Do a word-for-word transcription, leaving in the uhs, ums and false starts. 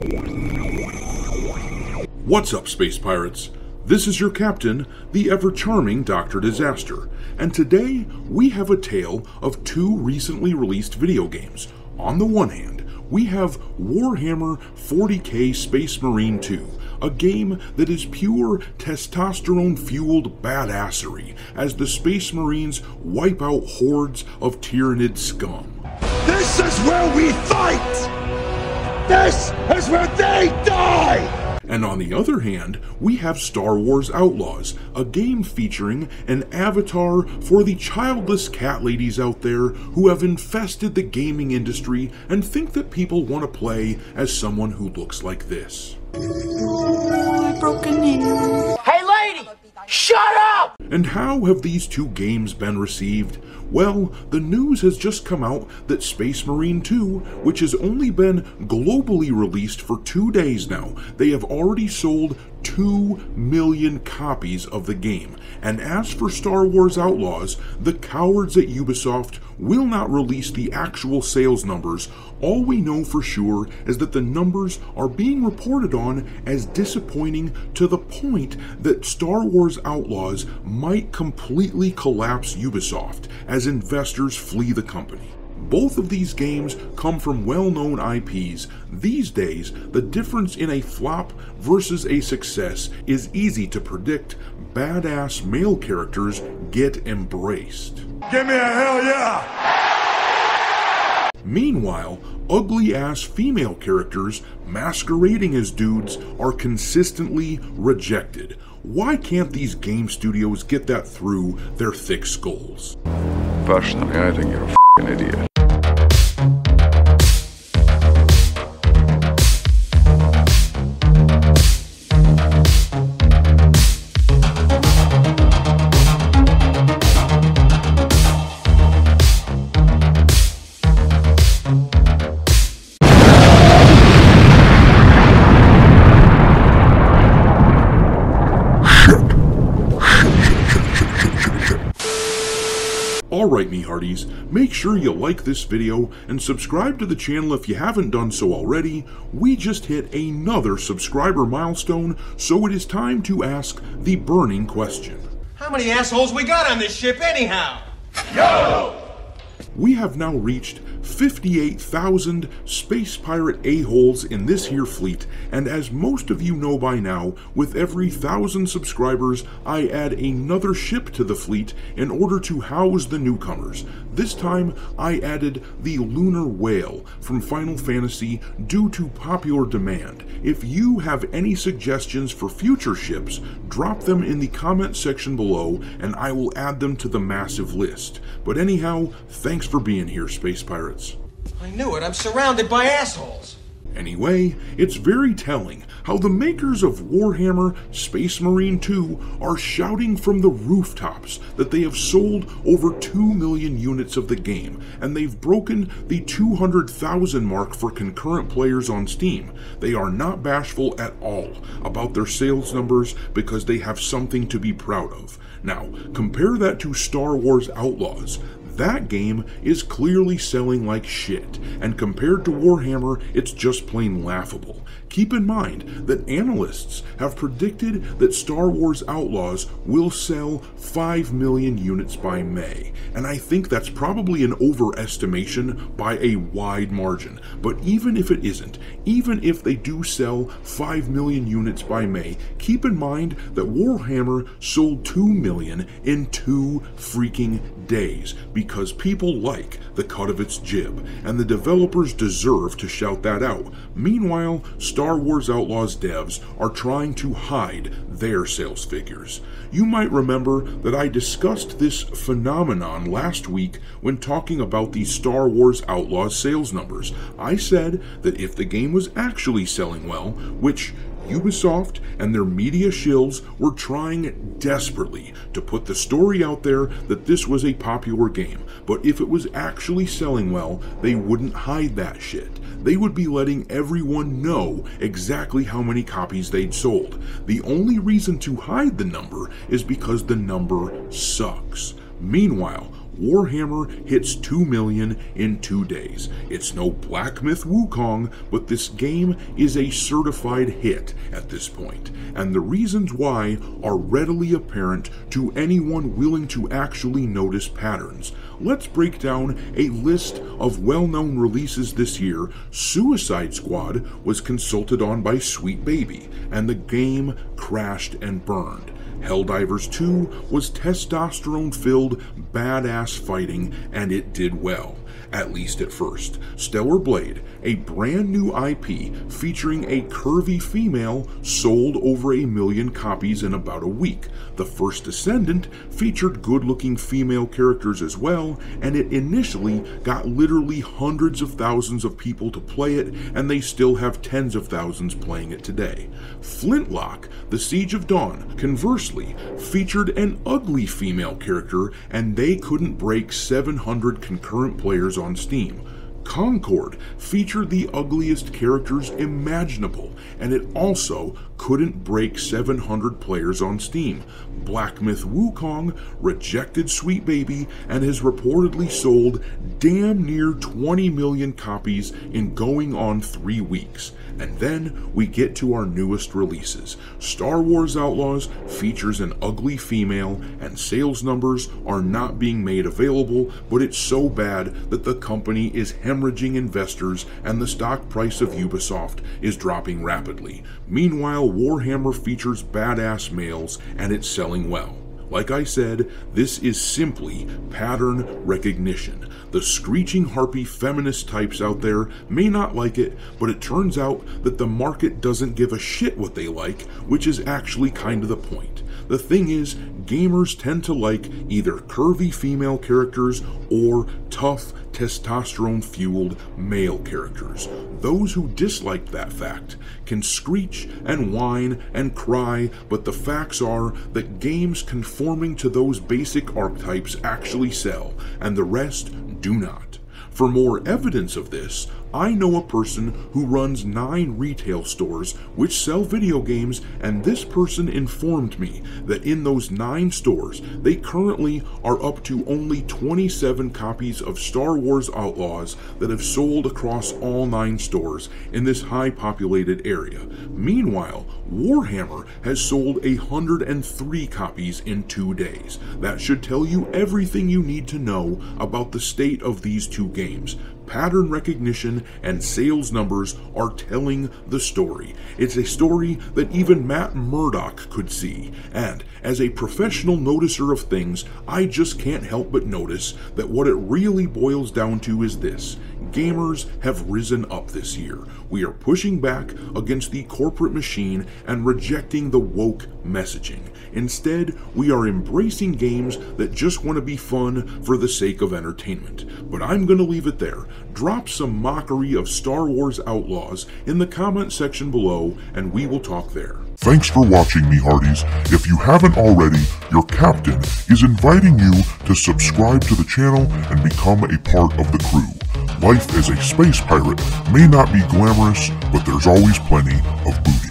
What's up, Space Pirates? This is your captain, the ever-charming Doctor Disaster, and today we have a tale of two recently released video games. On the one hand, we have Warhammer forty K Space Marine two, a game that is pure testosterone-fueled badassery as the Space Marines wipe out hordes of Tyranid scum. This is where we fight! This is where they die! And on the other hand, we have Star Wars Outlaws, a game featuring an avatar for the childless cat ladies out there who have infested the gaming industry and think that people want to play as someone who looks like this. Oh, I broke a nail. Hey lady! Shut up! And how have these two games been received? Well, the news has just come out that Space Marine two, which has only been globally released for two days now, they have already sold two million copies of the game. And as for Star Wars Outlaws, the cowards at Ubisoft will not release the actual sales numbers. All we know for sure is that the numbers are being reported on as disappointing to the point that Star Wars Outlaws might completely collapse Ubisoft as investors flee the company. Both of these games come from well-known I Ps. These days, the difference in a flop versus a success is easy to predict. Badass male characters get embraced. Give me a hell yeah! Meanwhile, ugly-ass female characters masquerading as dudes are consistently rejected. Why can't these game studios get that through their thick skulls? Personally, I think you're a f***ing idiot. Alright, me hearties, make sure you like this video and subscribe to the channel if you haven't done so already. We just hit another subscriber milestone, so it is time to ask the burning question. How many assholes we got on this ship anyhow? Yo! We have now reached fifty-eight thousand space pirate a-holes in this here fleet, and as most of you know by now, with every thousand subscribers, I add another ship to the fleet in order to house the newcomers. This time, I added the Lunar Whale from Final Fantasy due to popular demand. If you have any suggestions for future ships, drop them in the comment section below, and I will add them to the massive list. But anyhow, thanks for being here, Space Pirates. I knew it, I'm surrounded by assholes. Anyway, it's very telling how the makers of Warhammer Space Marine two are shouting from the rooftops that they have sold over two million units of the game, and they've broken the two hundred thousand mark for concurrent players on Steam. They are not bashful at all about their sales numbers because they have something to be proud of. Now, compare that to Star Wars Outlaws. That game is clearly selling like shit, and compared to Warhammer, it's just plain laughable. Keep in mind that analysts have predicted that Star Wars Outlaws will sell five million units by May, and I think that's probably an overestimation by a wide margin. But even if it isn't, even if they do sell five million units by May, keep in mind that Warhammer sold two million in two freaking days, because people like the cut of its jib, and the developers deserve to shout that out. Meanwhile, Star Wars Outlaws devs are trying to hide their sales figures. You might remember that I discussed this phenomenon last week when talking about the Star Wars Outlaws sales numbers. I said that if the game was actually selling well, which Ubisoft and their media shills were trying desperately to put the story out there that this was a popular game, but if it was actually selling well, they wouldn't hide that shit. They would be letting everyone know exactly how many copies they'd sold. The only reason to hide the number is because the number sucks. Meanwhile, Warhammer hits two million in two days. It's no Black Myth Wukong, but this game is a certified hit at this point, and the reasons why are readily apparent to anyone willing to actually notice patterns. Let's break down a list of well-known releases this year. Suicide Squad was consulted on by Sweet Baby, and the game crashed and burned. Helldivers two was testosterone-filled, badass fighting, and it did well, at least at first. Stellar Blade, a brand new I P featuring a curvy female, sold over a million copies in about a week. The First Descendant featured good-looking female characters as well, and it initially got literally hundreds of thousands of people to play it, and they still have tens of thousands playing it today. Flintlock, The Siege of Dawn, conversely, featured an ugly female character, and they couldn't break seven hundred concurrent players on Steam. Concord featured the ugliest characters imaginable, and it also couldn't break seven hundred players on Steam. Black Myth Wukong rejected Sweet Baby and has reportedly sold damn near twenty million copies in going on three weeks. And then we get to our newest releases. Star Wars Outlaws features an ugly female, and sales numbers are not being made available, but it's so bad that the company is hemorrhaging investors and the stock price of Ubisoft is dropping rapidly. Meanwhile, Warhammer features badass males, and it's selling well. Like I said, this is simply pattern recognition. The screeching harpy feminist types out there may not like it, but it turns out that the market doesn't give a shit what they like, which is actually kind of the point. The thing is, gamers tend to like either curvy female characters or tough, testosterone-fueled male characters. Those who dislike that fact can screech and whine and cry, but the facts are that games conforming to those basic archetypes actually sell, and the rest do not. For more evidence of this, I know a person who runs nine retail stores which sell video games, and this person informed me that in those nine stores, they currently are up to only twenty-seven copies of Star Wars Outlaws that have sold across all nine stores in this high-populated area. Meanwhile, Warhammer has sold one hundred three copies in two days. That should tell you everything you need to know about the state of these two games. Pattern recognition and sales numbers are telling the story. It's a story that even Matt Murdock could see, and as a professional noticer of things, I just can't help but notice that what it really boils down to is this. Gamers have risen up this year. We are pushing back against the corporate machine and rejecting the woke messaging. Instead, we are embracing games that just want to be fun for the sake of entertainment. But I'm going to leave it there. Drop some mockery of Star Wars Outlaws in the comment section below, and we will talk there. Thanks for watching, me hearties. If you haven't already, your captain is inviting you to subscribe to the channel and become a part of the crew. Life as a space pirate may not be glamorous, but there's always plenty of booty.